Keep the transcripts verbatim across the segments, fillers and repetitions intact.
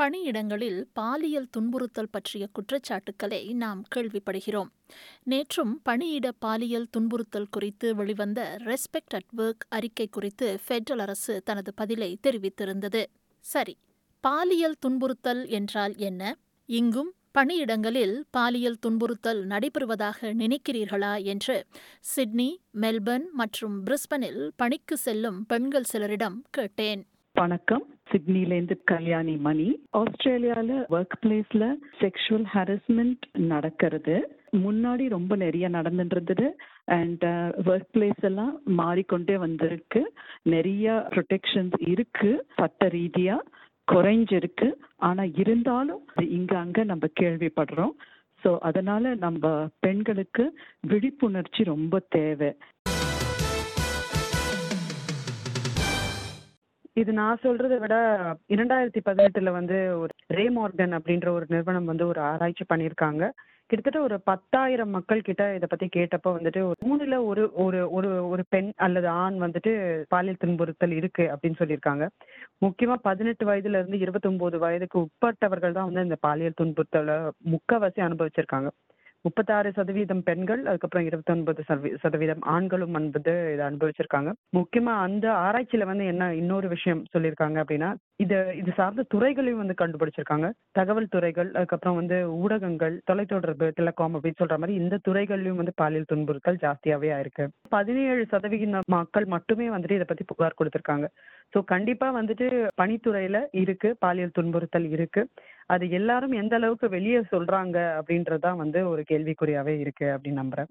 பணியிடங்களில் பாலியல் துன்புறுத்தல் பற்றிய குற்றச்சாட்டுக்களை நாம் கேள்விப்படுகிறோம். நேற்றும் பணியிட பாலியல் துன்புறுத்தல் குறித்து வெளிவந்த ரெஸ்பெக்ட் அட் ஒர்க் அறிக்கை குறித்து ஃபெடரல் அரசு தனது பதிலை தெரிவித்திருந்தது. சரி, பாலியல் துன்புறுத்தல் என்றால் என்ன? இங்கும் பணியிடங்களில் பாலியல் துன்புறுத்தல் நடைபெறுவதாக நினைக்கிறீர்களா என்று சிட்னி, மெல்பர்ன் மற்றும் பிரிஸ்பனில் பணிக்கு செல்லும் பெண்கள் சிலரிடம் கேட்டேன். வணக்கம், சிட்னிலேருந்து கல்யாணி மணி. ஆஸ்திரேலியாவில் ஒர்க் பிளேஸ்ல செக்ஷுவல் ஹாரஸ்மெண்ட் நடக்கிறது. முன்னாடி ரொம்ப நிறைய நடந்துருந்தது. அண்ட் ஒர்க் பிளேஸ் எல்லாம் மாறிக்கொண்டே வந்திருக்கு. நிறைய ப்ரொடெக்ஷன்ஸ் இருக்கு, சட்ட ரீதியா குறைஞ்சிருக்கு. ஆனா இருந்தாலும் இங்க அங்க நம்ம கேள்விப்படுறோம். ஸோ அதனால நம்ம பெண்களுக்கு விழிப்புணர்ச்சி ரொம்ப தேவை. இது நான் சொல்றதை விட இரண்டாயிரத்தி பதினெட்டுல வந்து ஒரு ரே மார்கன் அப்படின்ற ஒரு நிறுவனம் வந்து ஒரு ஆராய்ச்சி பண்ணியிருக்காங்க. கிட்டத்தட்ட ஒரு பத்தாயிரம் மக்கள் கிட்ட இதை பத்தி கேட்டப்போ வந்துட்டு ஒரு மூணுல ஒரு ஒரு ஒரு ஒரு பெண் அல்லது ஆண் வந்துட்டு பாலியல் துன்புறுத்தல் இருக்கு அப்படின்னு சொல்லியிருக்காங்க. முக்கியமா பதினெட்டு வயதுல இருந்து இருபத்தி ஒன்பது வயதுக்கு உட்பட்டவர்கள் தான் வந்து இந்த பாலியல் துன்புறுத்தலை முக்கவாசி அனுபவிச்சிருக்காங்க. முப்பத்தாறு சதவீதம் பெண்கள், அதுக்கப்புறம் இருபத்தி ஒன்பது சதவீதம் ஆண்களும் வந்து இதை அனுபவிச்சிருக்காங்க. முக்கியமா அந்த ஆராய்ச்சியில வந்து என்ன இன்னொரு விஷயம் சொல்லியிருக்காங்க அப்படின்னா, இது இது சார்ந்த துறைகளையும் வந்து கண்டுபிடிச்சிருக்காங்க. தகவல் துறைகள், அதுக்கப்புறம் வந்து ஊடகங்கள், தொலைத்தொடர்பு, டெலிகாம் அப்படின்னு சொல்ற மாதிரி இந்த துறைகள்லயும் வந்து பாலியல் துன்புறுத்தல் ஜாஸ்தியாவே ஆயிருக்கு. பதினேழு சதவீத மக்கள் மட்டுமே வந்துட்டு இதை பத்தி புகார் கொடுத்திருக்காங்க. ஸோ கண்டிப்பா வந்துட்டு பணித்துறையில இருக்கு, பாலியல் துன்புறுத்தல் இருக்கு. அது எல்லாரும் எந்த அளவுக்கு வெளியே சொல்றாங்க அப்படின்றதுதான் வந்து ஒரு கேள்விக்குறியாவே இருக்கு அப்படின்னு நம்புறேன்.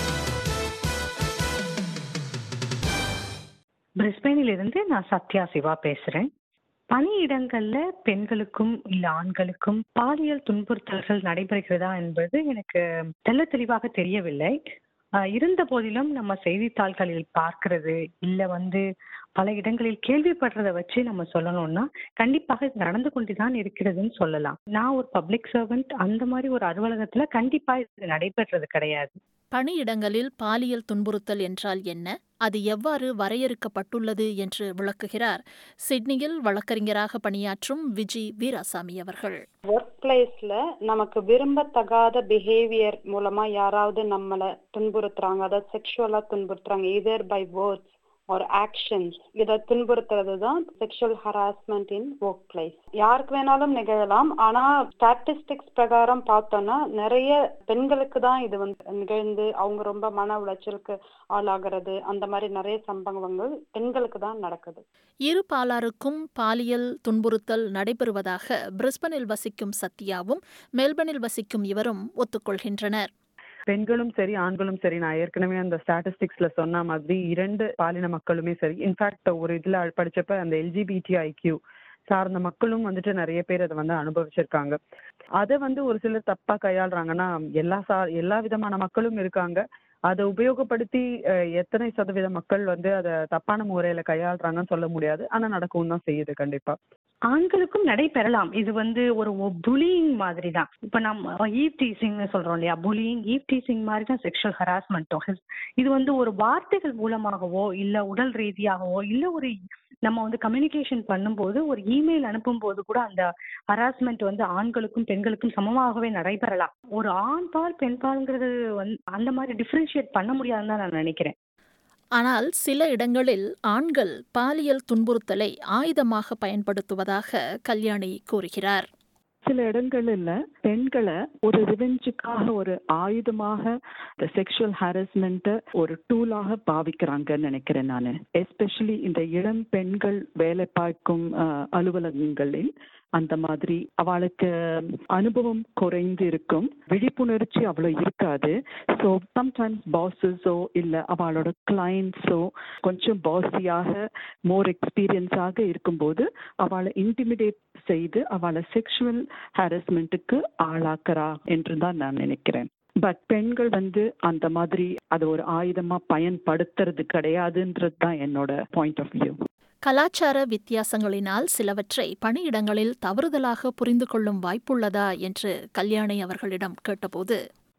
பிரிஸ்பெயினில் இருந்து நான் சத்யா சிவா பேசுறேன். பணியிடங்கள்ல பெண்களுக்கும் இல்ல ஆண்களுக்கும் பாலியல் துன்புறுத்தல்கள் நடைபெறுகிறதா என்பது எனக்கு தெள்ள தெளிவாக தெரியவில்லை. இருந்த போதிலும் நம்ம செய்தித்தாள்களில் பார்க்கிறது இல்ல வந்து பல இடங்களில் கேள்விப்படுறதை வச்சு நம்ம சொல்லணும்னா கண்டிப்பாக இது நடந்து கொண்டுதான் இருக்கிறதுன்னு சொல்லலாம். நான் ஒரு பப்ளிக் சர்வெண்ட், அந்த மாதிரி ஒரு அலுவலகத்துல கண்டிப்பா இது நடைபெறது கிடையாது. பணியிடங்களில் பாலியல் துன்புறுத்தல் என்றால் என்ன, அது எவ்வாறு வரையறுக்கப்பட்டுள்ளது என்று விளக்குகிறார் சிட்னியில் வழக்கறிஞராக பணியாற்றும் விஜி வீராசாமி அவர்கள். ஒர்க் பிளேஸ்ல நமக்கு விரும்பத்தகாத பிஹேவியர் மூலமா யாராவது நம்மளை துன்புறுத்துறாங்க, அதாவது செக்ஷுவலா துன்புறுத்துறாங்க, இதர் பை வேர்ட்ஸ் ஒரு ஆக்ஷன்ஸ், இதை துன்புறுத்துறது தான் sexual harassment in workplace. யாருக்கு வேணாலும் நிகழலாம். ஆனா ஸ்டாட்டிஸ்டிக்ஸ் பிரகாரம் பார்த்தோம்னா நிறைய பெண்களுக்கு தான் இது வந்து நிகழ்ந்து அவங்க ரொம்ப மன உளைச்சலுக்கு ஆளாகிறது. அந்த மாதிரி நிறைய சம்பவங்கள் பெண்களுக்கு தான் நடக்குது. இரு பாலாருக்கும் பாலியல் துன்புறுத்தல் நடைபெறுவதாக பிரிஸ்பனில் வசிக்கும் சத்யாவும் மெல்பர்னில் வசிக்கும் இவரும் ஒத்துக்கொள்கின்றனர். பெண்களும் சரி ஆண்களும் சரி, நான் ஏற்கனவே அந்த ஸ்டாட்டிஸ்டிக்ஸ்ல சொன்ன மாதிரி இரண்டு பாலின மக்களுமே சரி, இன்ஃபேக்ட் ஒரு இதுல படிச்சப்ப அந்த எல்ஜிபிடி ஐக்யூ சார்ந்த மக்களும் வந்துட்டு நிறைய பேர் அதை வந்து அனுபவிச்சிருக்காங்க. அதை வந்து ஒரு சிலர் தப்பா கையாளுறாங்கன்னா எல்லா சா எல்லா விதமான மக்களும் இருக்காங்க. அதை உபயோகப்படுத்தி எத்தனை சதவீத மக்கள் வந்து அதை தப்பான முறையில கையாளுறாங்கன்னு சொல்ல முடியாது. ஆனா நடக்கவும் தான் செய்யுது. கண்டிப்பா ஆண்களுக்கும் நடைபெறலாம். இது வந்து ஒரு புலியிங் மாதிரி தான். இப்ப நம்ம ஈவ் டீசிங்னு சொல்றோம் இல்லையா, புலியிங் ஈவ் டீசிங் மாதிரி தான் செக்ஷுவல் ஹராஸ்மெண்ட்டும். இது வந்து ஒரு வார்த்தைகள் மூலமாகவோ இல்ல உடல் ரீதியாகவோ இல்ல ஒரு நம்ம வந்து கம்யூனிகேஷன் பண்ணும்போது ஒரு இமெயில் அனுப்பும் போது கூட அந்த ஹராஸ்மெண்ட் வந்து ஆண்களுக்கும் பெண்களுக்கும் சமமாகவே நடைபெறலாம். ஒரு ஆண் பால் பெண் பால்ங்கிறது வந்து அந்த மாதிரி டிஃபரன்ஷியேட் பண்ண முடியாதுன்னு தான் நான் நினைக்கிறேன். ஆனால் சில இடங்களில் ஆண்கள் பாலியல் துன்புறுத்தலை ஆயுதமாக பயன்படுத்துவதாக கல்யாணி கூறுகிறார். சில இடங்கள்ல பெண்களை ஒரு ரிவெஞ்சுக்காக ஒரு ஆயுதமாக செக்ஷுவல் ஹாரஸ்மெண்ட் ஒரு டூலாக பாவிக்கிறாங்கன்னு நினைக்கிறேன் நான். எஸ்பெஷலி இந்த இளம் பெண்கள் வேலை பார்க்கும் அலுவலகங்களில் அந்த மாதிரி அவளுக்கு அனுபவம் குறைந்து இருக்கும், விழிப்புணர்ச்சி அவ்வளவு இருக்காது. ஸோ சம்டைம்ஸ் பாஸஸோ இல்லை அவளோட கிளைண்ட்ஸோ கொஞ்சம் பாஸியாக மோர் எக்ஸ்பீரியன்ஸாக இருக்கும்போது அவளை இன்டிமிடேட் செய்து அவளை செக்ஷுவல் ஹாரஸ்மெண்ட்டுக்கு ஆளாக்குறா என்று தான் நான் நினைக்கிறேன். பட் பெண்கள் வந்து அந்த மாதிரி அதை ஒரு ஆயுதமா பயன்படுத்துறது கிடையாதுன்றது தான் என்னோட பாயிண்ட் ஆஃப் வியூ. கலாச்சார வித்தியாசங்களினால் சிலவற்றை பணியிடங்களில் தவறுதலாக புரிந்து கொள்ளும் வாய்ப்புள்ளதா என்று கல்யாணி அவர்களிடம் கேட்டபோது,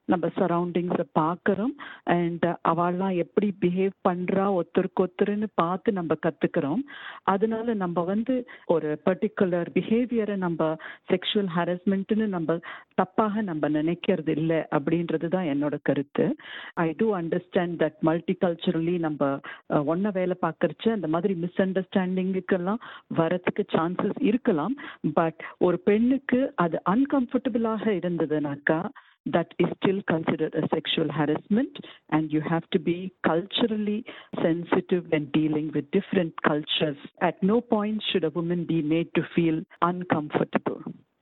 நம்ம சரௌண்டிங்ஸை பார்க்குறோம் அண்ட் அவள்லாம் எப்படி பிஹேவ் பண்ணுறா ஒருத்தருக்கு ஒருத்தருன்னு பார்த்து நம்ம கற்றுக்கிறோம். அதனால நம்ம வந்து ஒரு பர்டிகுலர் பிஹேவியரை நம்ம செக்ஷுவல் ஹராஸ்மெண்ட்னு நம்ம தப்பாக நம்ம நினைக்கிறது இல்லை அப்படின்றது தான் என்னோட கருத்து. I do understand that multiculturally நம்ம ஒன்றை வேலை பார்க்கறச்சு அந்த மாதிரி மிஸ் அண்டர்ஸ்டாண்டிங்குக்கெல்லாம் வரத்துக்கு சான்சஸ் இருக்கலாம். பட் ஒரு பெண்ணுக்கு அது அன்கம்ஃபர்டபுளாக இருந்ததுனாக்கா that is still considered a sexual harassment, and you have to be culturally sensitive when dealing with different cultures. At no point should a woman be made to feel uncomfortable.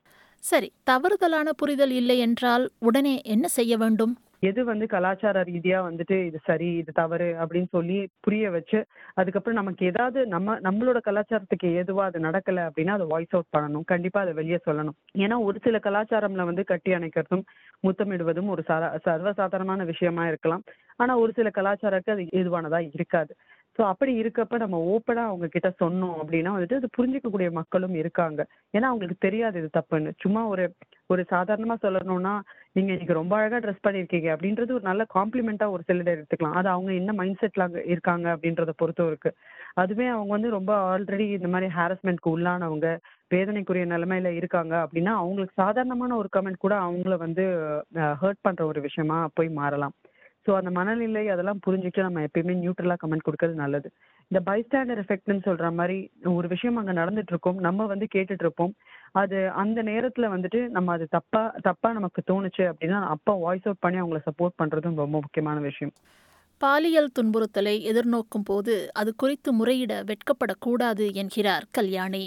சரி, தவறுதலான புரிதல் இல்லை என்றால் உடனே என்ன செய்ய வேண்டும்? எது வந்து கலாச்சார ரீதியா வந்துட்டு இது சரி இது தவறு அப்படின்னு சொல்லி புரிய வச்சு அதுக்கப்புறம் நமக்கு ஏதாவது நம்ம நம்மளோட கலாச்சாரத்துக்கு ஏதுவா அது நடக்கல அப்படின்னா அதை வாய்ஸ் அவுட் பண்ணணும். கண்டிப்பா அதை வெளியே சொல்லணும். ஏன்னா ஒரு சில கலாச்சாரம்ல வந்து கட்டி அணைக்கிறதும் முத்தமிடுவதும் ஒரு சர சர்வசாதாரணமான விஷயமா இருக்கலாம். ஆனா ஒரு சில கலாச்சாரத்துக்கு அது ஏதுவானதா இருக்காது. ஸோ அப்படி இருக்கப்ப நம்ம ஓப்பனா அவங்க கிட்ட சொன்னோம் அப்படின்னா வந்துட்டு அது புரிஞ்சிக்கக்கூடிய மக்களும் இருக்காங்க. ஏன்னா அவங்களுக்கு தெரியாது இது தப்புன்னு. சும்மா ஒரு ஒரு சாதாரணமா சொல்லணும்னா நீங்க இன்னைக்கு ரொம்ப அழகா ட்ரெஸ் பண்ணிருக்கீங்க அப்படின்றது ஒரு நல்ல காம்ப்ளிமெண்டா ஒரு சிலர் எடுத்துக்கலாம். அது அவங்க என்ன மைண்ட் செட்ல இருக்காங்க அப்படின்றத பொறுத்தும் இருக்கு. அதுவே அவங்க வந்து ரொம்ப ஆல்ரெடி இந்த மாதிரி ஹாரஸ்மெண்ட்க்கு உள்ளானவங்க வேதனைக்குரிய நிலைமையில இருக்காங்க அப்படின்னா அவங்களுக்கு சாதாரணமான ஒரு கமெண்ட் கூட அவங்கள வந்து ஹர்ட் பண்ற ஒரு விஷயமா போய் மாறலாம். ஸோ அந்த மனநிலை அதெல்லாம் புரிஞ்சுட்டு நம்ம எப்பயுமே நியூட்ரலா கமெண்ட் கொடுக்கறது நல்லது. இந்த பைஸ்டாண்டர் எஃபெக்ட்னு சொல்ற மாதிரி ஒரு விஷயம் அங்க நடந்துட்டு இருக்கோம், நம்ம வந்து கேட்டுட்டு இருப்போம். அது அந்த நேரத்துல வந்துட்டு நம்ம அது தப்பா தப்பா நமக்கு தோணுச்சு அப்படின்னா அப்பா வாய்ஸ் அவுட் பண்ணி அவங்களை சப்போர்ட் பண்றதும் ரொம்ப முக்கியமான விஷயம். பாலியல் துன்புறுத்தலை எதிர்நோக்கும் போது அது குறித்து முறையிட வெட்கப்படக்கூடாது என்கிறார் கல்யாணி.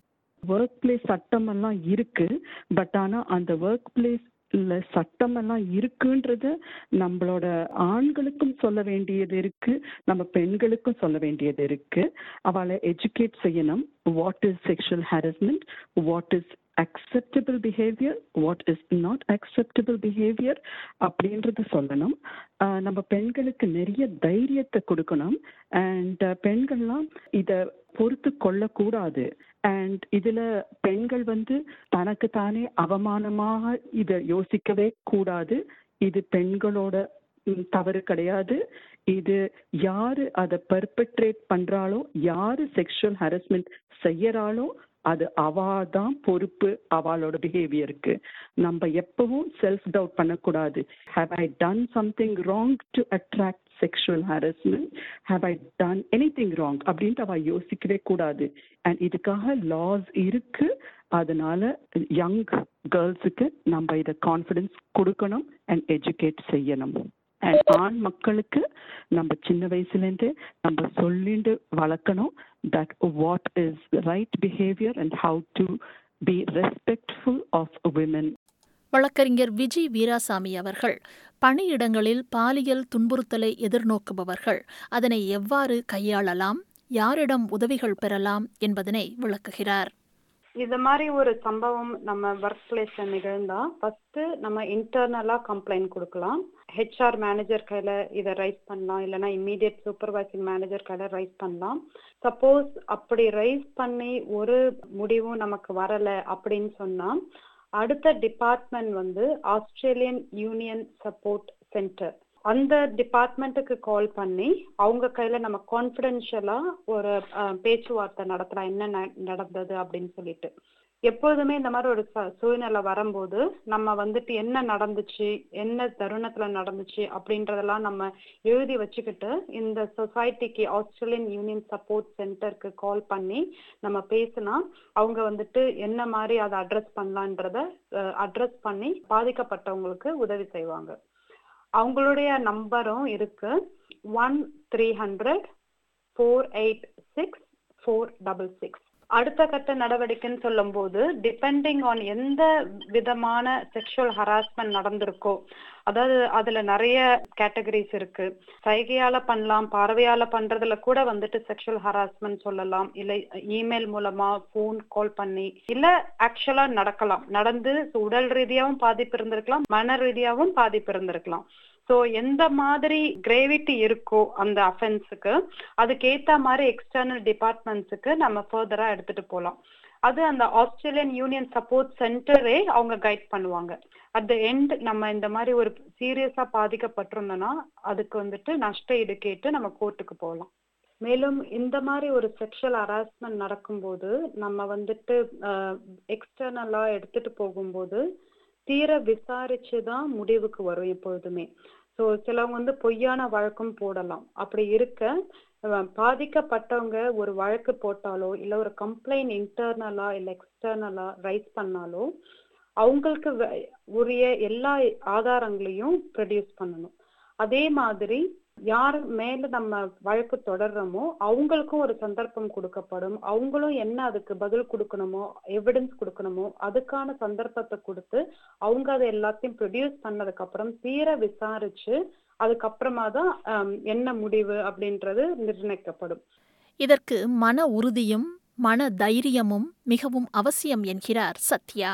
ஒர்க் பிளேஸ் சட்டம் எல்லாம் இருக்கு. பட் ஆனா அந்த ஒர்க் பிளேஸ் இல்ல சட்டம் எல்லாம் இருக்குன்றது நம்மளோட ஆண்களுக்கும் சொல்ல வேண்டியது இருக்கு, நம்ம பெண்களுக்கும் சொல்ல வேண்டியது இருக்கு. அவளை எஜுகேட் செய்யணும். What is sexual harassment, what is acceptable behavior, what is not acceptable behavior அப்படின்றது சொல்லணும். நம்ம பெண்களுக்கு நிறைய தைரியத்தை கொடுக்கணும். அண்ட் பெண்கள்லாம் இதை பொறுத்து கொள்ளக்கூடாது. அண்ட் இதுல பெண்கள் வந்து தனக்கு தானே அவமானமாக இதை யோசிக்கவே கூடாது. இது பெண்களோட தவறு கிடையாது. இது யாரு அதை பெர்பெட்ரேட் பண்றாளோ, யாரு செக்ஷுவல் ஹாரஸ்மெண்ட் செய்யறாளோ அது அவாதான் பொறுப்பு. அவளோட பிஹேவியருக்கு நம்ம எப்பவும் செல்ஃப் டவுட் பண்ணக்கூடாது. Have I done something wrong to attract sexual harassment, have I done anything wrong அப்படின்ட்டு அவ யோசிக்கவே கூடாது. அண்ட் இதுக்காக லாஸ் இருக்கு. அதனால யங் கேர்ள்ஸுக்கு நம்ம இதை கான்ஃபிடன்ஸ் கொடுக்கணும் அண்ட் எஜுகேட் செய்யணும். அண்ட் ஆண் மக்களுக்கு நம்ம சின்ன வயசுலேருந்து நம்ம சொல்லிட்டு வளர்க்கணும் that what is the right behavior and how to be respectful of women. வழக்கறிஞர் விஜி வீராசாமி அவர்கள் பணியிடங்களில் பாலியல் துன்புறுத்தலை எதிர்நோக்குபவர்கள் அதனை எவ்வாறு கையாளலாம், யாரிடம் உதவிகள் பெறலாம் என்பதனை விளக்குகிறார். இது மாதிரி ஒரு சம்பவம் நம்ம ஒர்க் பிளேஸ்ல நிகழ்ந்தா ஃபர்ஸ்ட் நம்ம இன்டர்னலா கம்ப்ளைண்ட் கொடுக்கலாம். ஹெச்ஆர் மேனேஜர் கையில இதை ரைஸ் பண்ணலாம், இல்லைன்னா இம்மீடியட் சூப்பர்வைசிங் மேனேஜர் கையில ரைஸ் பண்ணலாம். சப்போஸ் அப்படி ரைஸ் பண்ணி ஒரு முடிவும் நமக்கு வரல அப்படின்னு சொன்னா அடுத்த டிபார்ட்மெண்ட் வந்து ஆஸ்திரேலியன் யூனியன் சப்போர்ட் சென்டர், அந்த டிபார்ட்மெண்ட்டுக்கு கால் பண்ணி அவங்க கையில நம்ம கான்ஃபிடென்ஷியலா ஒரு பேச்சுவார்த்தை நடத்தலாம், என்ன நடந்தது அப்படின்னு சொல்லிட்டு. எப்போதுமே இந்த மாதிரி ஒரு சூழ்நிலை வரும்போது நம்ம வந்துட்டு என்ன நடந்துச்சு, என்ன தருணத்துல நடந்துச்சு அப்படின்றதெல்லாம் நம்ம எழுதி வச்சுக்கிட்டு இந்த சொசைட்டிக்கு ஆஸ்திரேலியன் யூனியன் சப்போர்ட் சென்டருக்கு கால் பண்ணி நம்ம பேசினா அவங்க வந்துட்டு என்ன மாதிரி அதை அட்ரஸ் பண்ணலான்றத அட்ரஸ் பண்ணி பாதிக்கப்பட்டவங்களுக்கு உதவி செய்வாங்க. அவங்களுடைய நம்பரும் இருக்கு, one three hundred four eight six four double six. அடுத்த கட்ட நடவடிக்கைன்னு சொல்லும் போது டிபெண்டிங் ஆன் எந்த விதமான செக்ஷுவல் ஹராஸ்மெண்ட் நடந்திருக்கோ, அதாவது அதுல நிறைய கேட்டகரிஸ் இருக்கு. சைகையால பண்ணலாம், பார்வையால பண்றதுல கூட வந்துட்டு செக்ஷுவல் ஹராஸ்மெண்ட் சொல்லலாம், இல்ல இமெயில் மூலமா போன் கால் பண்ணி, இல்ல ஆக்சுவலா நடக்கலாம், நடந்து உடல் ரீதியாவும் பாதிப்பு இருந்திருக்கலாம், மன ரீதியாவும் பாதிப்பு இருந்திருக்கலாம். ஸோ எந்த மாதிரி கிரேவிட்டி இருக்கோ அந்த அஃபென்ஸுக்கு அதுக்கேற்ற மாதிரி எக்ஸ்டர்னல் டிபார்ட்மெண்ட்ஸுக்கு நம்ம ஃபர்தரா எடுத்துட்டு போகலாம். அது அந்த ஆஸ்திரேலியன் யூனியன் சப்போர்ட் சென்டரே அவங்க கைட் பண்ணுவாங்க. அட் த எண்ட் நம்ம இந்த மாதிரி ஒரு சீரியஸா பாதிக்கப்பட்டிருந்தோம்னா அதுக்கு வந்துட்டு நஷ்ட ஈடு கேட்டு நம்ம கோர்ட்டுக்கு போகலாம். மேலும் இந்த மாதிரி ஒரு செக்ஷுவல் ஹராஸ்மெண்ட் நடக்கும்போது நம்ம வந்துட்டு எக்ஸ்டர்னலா எடுத்துட்டு போகும்போது தீர விசாரிச்சுதான் முடிவுக்கு வரும் எப்பொழுதுமே. ஸோ சிலவங்க வந்து பொய்யான வழக்கும் போடலாம். அப்படி இருக்க அஹ் பாதிக்கப்பட்டவங்க ஒரு வழக்கு போட்டாலோ இல்ல ஒரு கம்ப்ளைண்ட் இன்டர்னலா இல்ல எக்ஸ்டர்னலா ரைஸ் பண்ணாலோ அவங்களுக்கு வ- உரிய எல்லா ஆதாரங்களையும் ப்ரொடியூஸ் பண்ணணும். அதே மாதிரி யார் மேல நம்ம வழக்கு தொடர்றோமோ அவங்களுக்கும் ஒரு சந்தர்ப்பம் கொடுக்கப்படும். அவங்களும் என்ன அதுக்கு பதில் கொடுக்கணுமோ எவிடன்ஸ் கொடுக்கணுமோ அதுக்கான சந்தர்ப்பத்தை கொடுத்து அவங்க அதை எல்லாத்தையும் ப்ரொடியூஸ் பண்ணதுக்கு அப்புறம் தீர விசாரிச்சு அதுக்கப்புறமா தான் ஆம், என்ன முடிவு அப்படின்றது நிர்ணயிக்கப்படும். இதற்கு மன உறுதியும் மன தைரியமும் மிகவும் அவசியம் என்கிறார் சத்யா.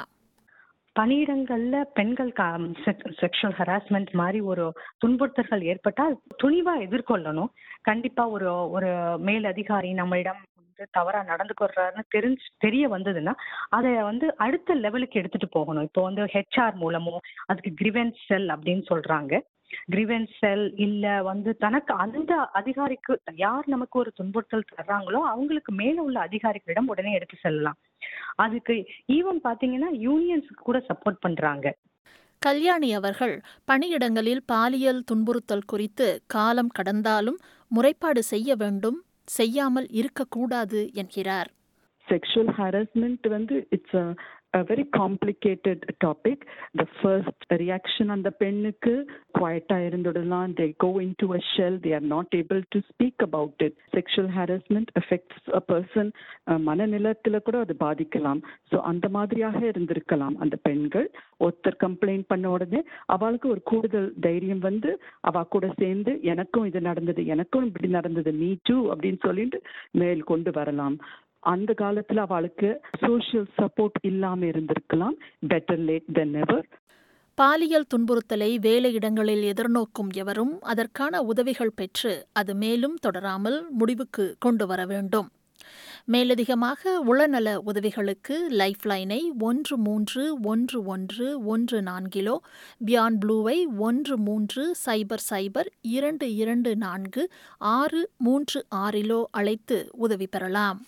பணியிடங்கள்ல பெண்கள் செக்ஷுவல் ஹராஸ்மெண்ட் மாதிரி ஒரு துன்புறுத்தல்கள் ஏற்பட்டால் துணிவா எதிர்கொள்ளணும். கண்டிப்பா ஒரு ஒரு மேல் அதிகாரி நம்மளிடம் வந்து தவறா நடந்துக்கிறாருன்னு தெரிஞ்சு தெரிய வந்ததுன்னா அதை வந்து அடுத்த லெவலுக்கு எடுத்துட்டு போகணும். இப்போ வந்து ஹெச்ஆர் மூலமோ அதுக்கு கிரிவென்ஸ் செல் அப்படின்னு சொல்றாங்க. கிரிவென்ஸ் செல் இல்ல வந்து தனக்கு அந்த அதிகாரிக்கு யார் நமக்கு ஒரு துன்புறுத்தல் தர்றாங்களோ அவங்களுக்கு மேல உள்ள அதிகாரிகளிடம் உடனே எடுத்து செல்லலாம். அதுக்கு ஈவன் பாத்தீங்கன்னா யூனியன்ஸ்க்கு கூட சப்போர்ட் பண்றாங்க. கல்யாணி அவர்கள் பணியிடங்களில் பாலியல் துன்புறுத்தல் குறித்து காலம் கடந்தாலும் முறைப்பாடு செய்ய வேண்டும், செய்யாமல் இருக்கக்கூடாது என்கிறார். Sexual harassment வந்து it's a, a very complicated topic. The first reaction on the பெண்ணுக்கு குவைட்டா இருந்துடலாம். They go into a shell. They are not able to speak about it. Sexual harassment affects a person. மனநிலத்துல கூட அது பாதிக்கலாம். So அந்த மாதிரியாக இருந்திருக்கலாம் அந்த பெண்கள். ஒருத்தர் கம்ப்ளைண்ட் பண்ண உடனே அவளுக்கு ஒரு கூடுதல் தைரியம் வந்து அவ கூட சேர்ந்து எனக்கும் இது நடந்தது, எனக்கும் இப்படி நடந்தது, மீ டூ அப்படின்னு சொல்லிட்டு மேல் கொண்டு வரலாம். அந்த காலத்துல அவளுக்கு சோஷியல் சப்போர்ட் இல்லாம இருந்திருக்கலாம். Better late than never. பாலியல் துன்புறுத்தலை வேலையிடங்களில் எதிர்நோக்கும் எவரும் அதற்கான உதவிகள் பெற்று அது மேலும் தொடராமல் முடிவுக்கு கொண்டு வர வேண்டும். மேலதிகமாக உளநல உதவிகளுக்கு லைஃப் லைனை ஒன்று மூன்று ஒன்று ஒன்று ஒன்று நான்கிலோ, பியாண்ட் ப்ளூவை ஒன்று மூன்று சைபர் சைபர் இரண்டு இரண்டு நான்கு ஆறு மூன்று ஆறிலோ அழைத்து உதவி பெறலாம்.